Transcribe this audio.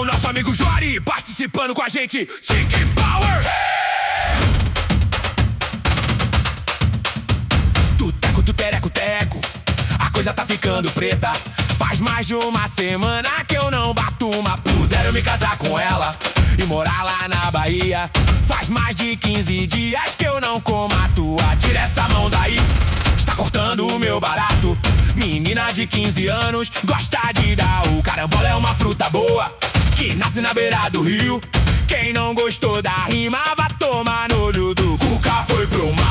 o nosso amigo Jori participando com a gente. Chicken Power! Tuteco, tutereco, teco, a coisa tá ficando preta. Faz mais de uma semana que eu não bato uma. Puderam me casar com ela e morar lá na Bahia. Faz mais de 15 dias que eu não como a tua. Tira essa mão daí, está cortando o meu barato. Menina de 15 anos gosta de dar o carambola. É uma fruta boa que nasce na beira do rio. Quem não gostou da rima, vá tomar no olho do Cuca foi pro mar.